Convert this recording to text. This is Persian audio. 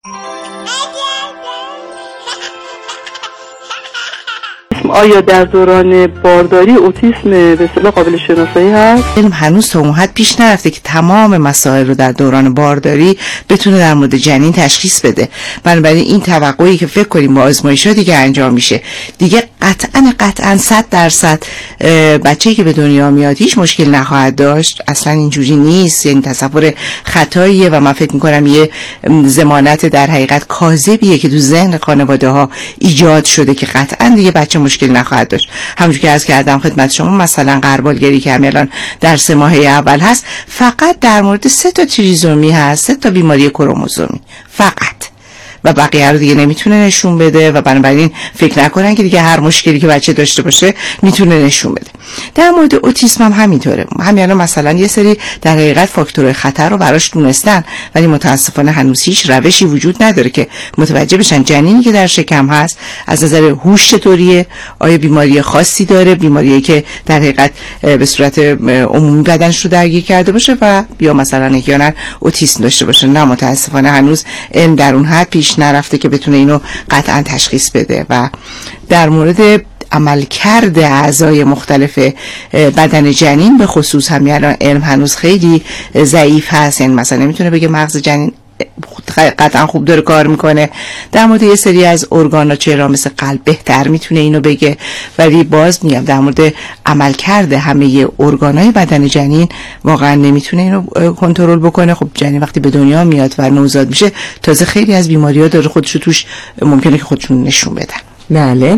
آیا در دوران بارداری اوتیسم به اصطلاح قابل شناسایی هست؟ علم هنوز تا اون حد پیش نرفته که تمام مسائل رو در دوران بارداری بتونه در مورد جنین تشخیص بده. بنابراین این توقعی که فکر کنیم با آزمایشات دیگه انجام میشه دیگه قطعاً 100% بچه‌ای که به دنیا میاد هیچ مشکل نخواهد داشت. اصلا اینجوری نیست. یعنی تصور خطاییه و من فکر میکنم یه ضمانت در حقیقت کاذبیه که تو ذهن خانواده ها ایجاد شده که قطعاً دیگه بچه مشکل نخواهد داشت. همونجوری که عرض کردم خدمت شما، مثلا غربالگری که همین الان در 3 ماه اول هست فقط در مورد 3 تا تریزومی هست، 3 تا بیماری کروموزومی فقط، و بقیه رو دیگه نمیتونه نشون بده و بنابراین فکر نکنن که دیگه هر مشکلی که بچه داشته باشه میتونه نشون بده. در مورد اوتیسم هم همینطوره. همین مثلا یه سری در حقیقت فاکتورهای خطر رو براش دونستن ولی متاسفانه هنوز هیچ روشی وجود نداره که متوجه بشن جنینی که در شکم هست از نظر هوش چطوریه، آیا بیماری خاصی داره، بیماریایی که در حقیقت به صورت عمومی بدنش رو درگیر کرده باشه و یا مثلا احیانا اوتیسم داشته باشه. نه متاسفانه هنوز علم در اون حد پیش نرفته که بتونه اینو قطعا تشخیص بده. و در مورد عملکرد اعضای مختلف بدن جنین به خصوص همین الان علم هنوز خیلی ضعیف هست. یعنی مثلا نمیتونه بگه مغز جنین قطعا خوب داره کار میکنه. در مورد یه سری از ارگانا چرا مثل قلب بهتر میتونه اینو بگه، ولی باز میگم در مورد عملکرد همه ارگانای بدن جنین واقعا نمیتونه اینو کنترل بکنه. خب جنین وقتی به دنیا میاد و نوزاد میشه تازه خیلی از بیماری‌ها داره خودشو توش ممکنه که خودشون نشون بدن. بله.